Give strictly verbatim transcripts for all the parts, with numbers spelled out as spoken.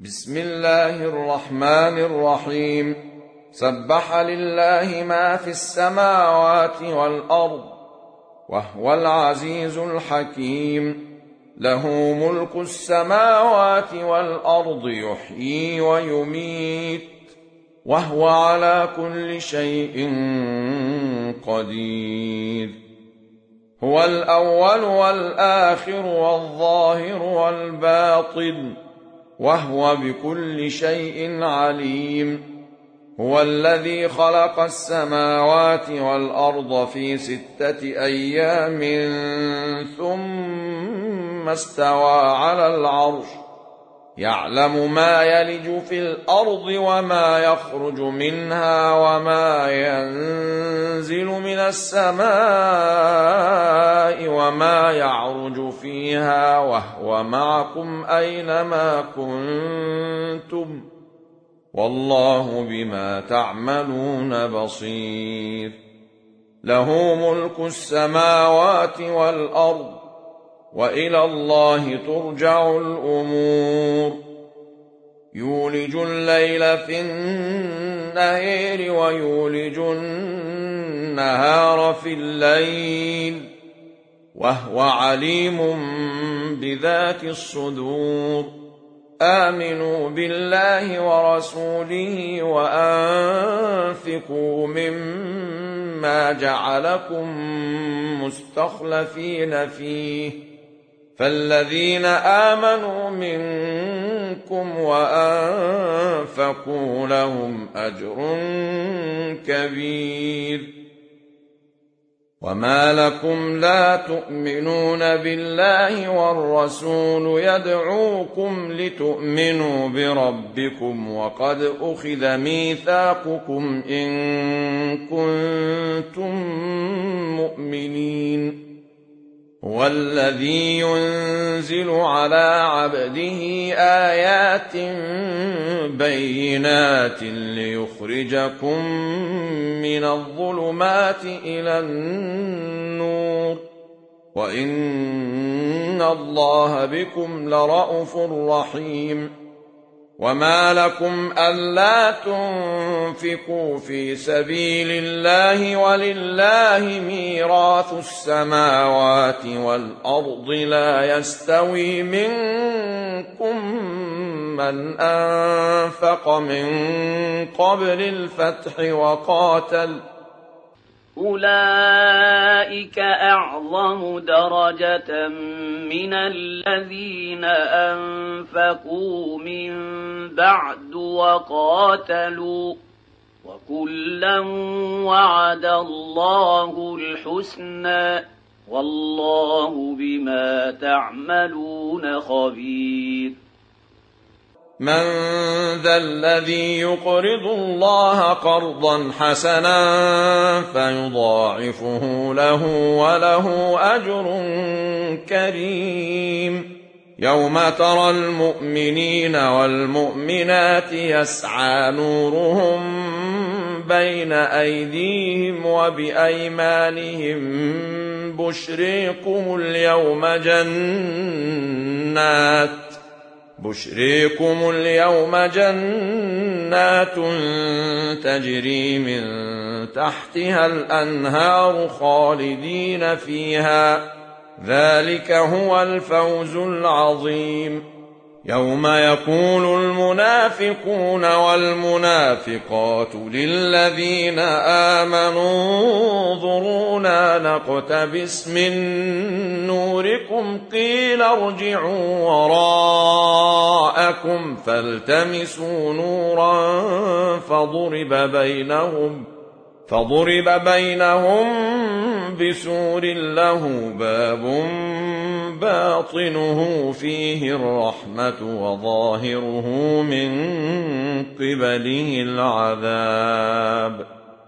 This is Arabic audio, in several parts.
بسم الله الرحمن الرحيم. سبح لله ما في السماوات والأرض وهو العزيز الحكيم. له ملك السماوات والأرض يحيي ويميت وهو على كل شيء قدير. هو الأول والآخر والظاهر والباطن وهو بكل شيء عليم. هو الذي خلق السماوات والأرض في ستة أيام ثم استوى على العرش، يعلم ما يلج في الأرض وما يخرج منها وما ينزل من السماء وما يعرج فيها، وهو معكم أينما كنتم والله بما تعملون بصير. له ملك السماوات والأرض وإلى الله ترجع الأمور. يولج الليل في النهار ويولج النهار في الليل وهو عليم بذات الصدور. آمنوا بالله ورسوله وأنفقوا مما جعلكم مستخلفين فيه، فالذين آمنوا منكم وأنفقوا لهم أجر كبير. وما لكم لا تؤمنون بالله والرسول يدعوكم لتؤمنوا بربكم وقد أخذ ميثاقكم إن كنتم مؤمنين. هو الذي ينزل على عبده آيات بينات ليخرجكم من الظلمات إلى النور وإن الله بكم لرءوف رحيم. وما لكم ألا تنفقوا في سبيل الله ولله ميراث السماوات والأرض لا يستوي منكم من أنفق من قبل الفتح وقاتل، أولئك أعظم درجة من الذين أنفقوا من بعد وقاتلوا، وكلا وعد الله الحسنى والله بما تعملون خبير. من ذا الذي يقرض الله قرضا حسنا فيضاعفه له وله أجر كريم. يوم ترى المؤمنين والمؤمنات يسعى نورهم بين أيديهم وبأيمانهم بشريكم اليوم جنات بشريكم اليوم جنات تجري من تحتها الأنهار خالدين فيها، ذلك هو الفوز العظيم. يوم يقول المنافقون والمنافقات للذين آمنوا انظرونا نقتبس من نوركم قيل ارجعوا وراءكم فالتمسوا نورا فضرب بينهم فضرب بينهم بسور له باب باطنه فيه الرحمة وظاهره من قبله العذاب.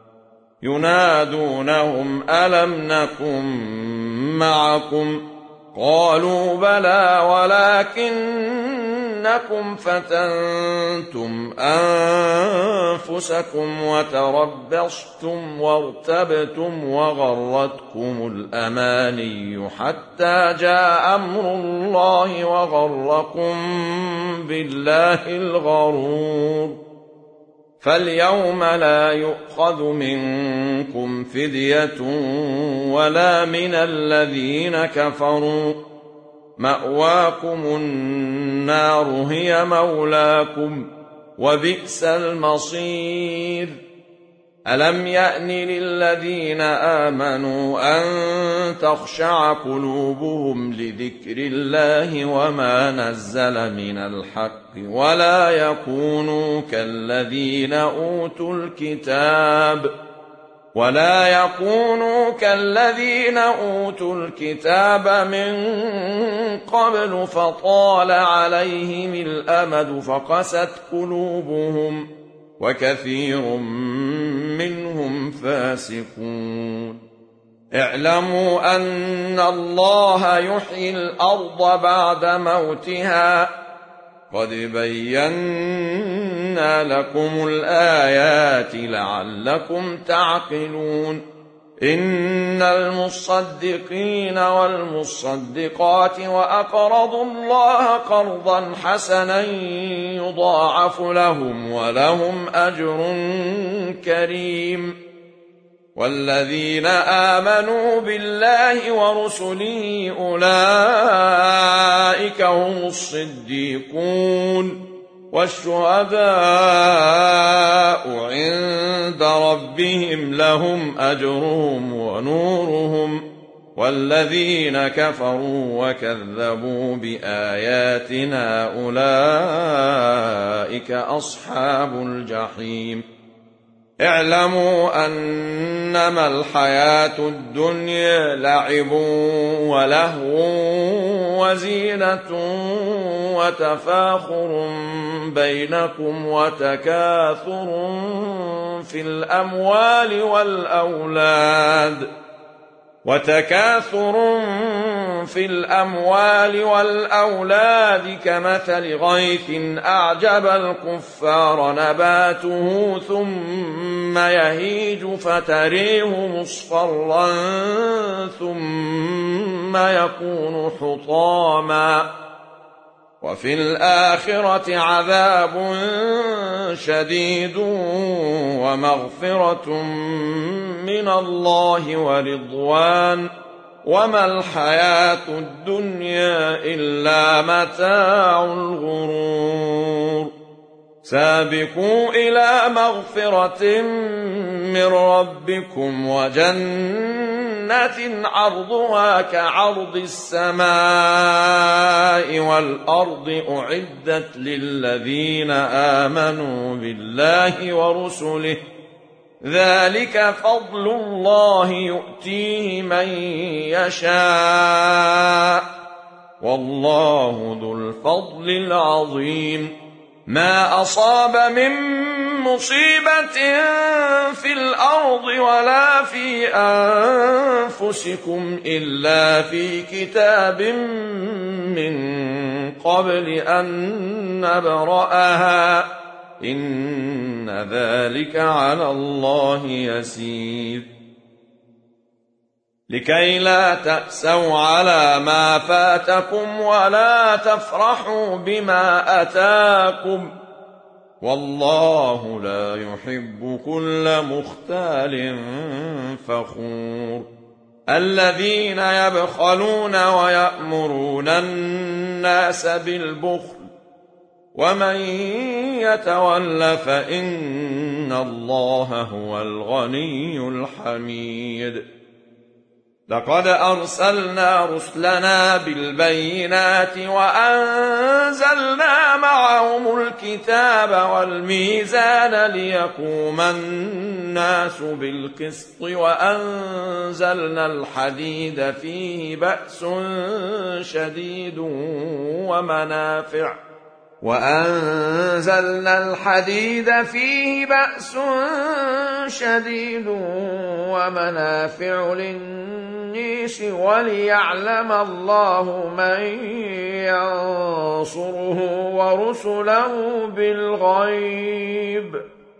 ينادونهم ألم نكن معكم قالوا بلى ولكن أنكم فتنتم أنفسكم وتربصتم وارتبتم وغرتكم الأماني حتى جاء أمر الله وغركم بالله الغرور. فاليوم لا يؤخذ منكم فدية ولا من الذين كفروا، مأواكم النار هي مولاكم وبئس المصير. ألم يأن للذين آمنوا أن تخشع قلوبهم لذكر الله وما نزل من الحق ولا يكونوا كالذين أوتوا الكتاب ولا يكونوا كالذين أوتوا الكتاب من قبل فطال عليهم الأمد فقست قلوبهم وكثير منهم فاسقون. اعلموا أن الله يحيي الأرض بعد موتها قد بينا لكم الآيات لعلكم تعقلون. إن المصدقين والمصدقات وأقرضوا الله قرضا حسنا يضاعف لهم ولهم أجر كريم. والذين آمنوا بالله ورسله أولئك هم الصديقون والشهداء عند ربهم لهم أجرهم ونورهم. والذين كفروا وكذبوا بآياتنا أولئك أصحاب الجحيم. اعلموا أنما الحياة الدنيا لعب ولهو وزينة وتفاخر بينكم وتكاثر في الأموال والأولاد وتكاثر في الأموال والأولاد كمثل غيث أعجب الكفار نباته ثم يهيج فتريه مصفرا ثم يكون حطاما وفي الآخرة عذاب شديد ومغفرة من الله ورضوان وما الحياة الدنيا إلا متاع الغرور. سابقوا إلى مغفرة من ربكم وجنة عرضها كعرض السماء والأرض أعدت للذين آمنوا بالله ورسله ذلك فضل الله يؤتيه من يشاء والله ذو الفضل العظيم. ما أصاب من مصيبة في الأرض ولا في أنفسكم إلا في كتاب من قبل أن نبرأها إن ذلك على الله يسير. لكي لا تأسوا على ما فاتكم ولا تفرحوا بما أتاكم والله لا يحب كل مختال فخور. الذين يبخلون ويأمرون الناس بالبخل ومن يتول فإن الله هو الغني الحميد. لقد أرسلنا رسلنا بالبينات وأنزلنا معهم الكتاب والميزان ليقوم الناس بالقسط وأنزلنا الحديد فيه بأس شديد ومنافع وأنزلنا الحديد فيه بأس شديد ومنافع للناس وليعلم الله من ينصره ورسله بالغيب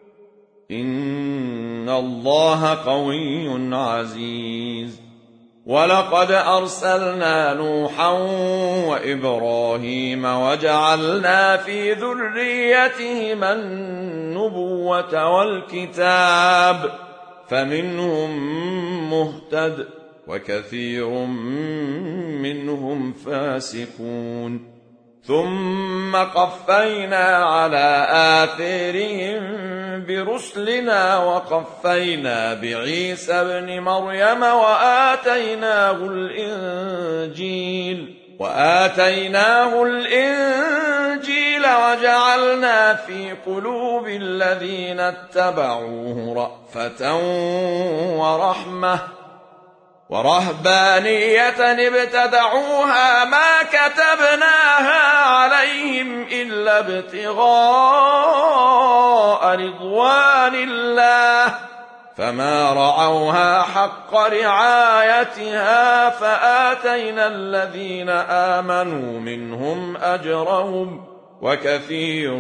إن الله قوي عزيز. ولقد أرسلنا نوحا وإبراهيم وجعلنا في ذريتهما النبوة والكتاب فمنهم مهتد وكثير منهم فاسقون. ثم قفينا على آثارهم برسلنا وقفينا بعيسى ابن مريم وآتيناه الإنجيل وآتيناه الإنجيل وجعلنا في قلوب الذين اتبعوه رأفة ورحمة ورهبانية ابتدعوها ما كتبناها عليهم إلا ابتغاء رضوان الله فما رعوها حق رعايتها فآتينا الذين آمنوا منهم أجرهم وكثير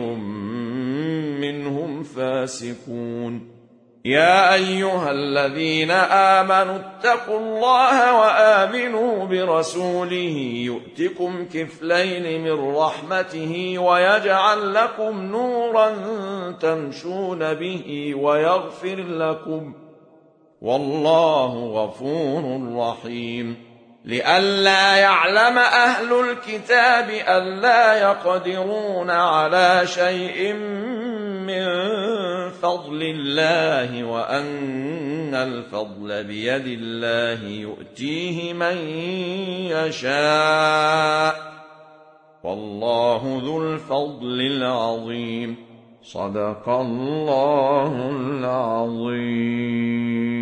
منهم فاسقون. يا أيها الذين آمنوا اتقوا الله وآمنوا برسوله يؤتكم كفلين من رحمته ويجعل لكم نورا تمشون به ويغفر لكم والله غفور رحيم. لئلا يعلم أهل الكتاب ألا يقدرون على شيء من فضل الله وأن الفضل بيد الله يؤتيه من يشاء والله ذو الفضل العظيم. صدق الله العظيم.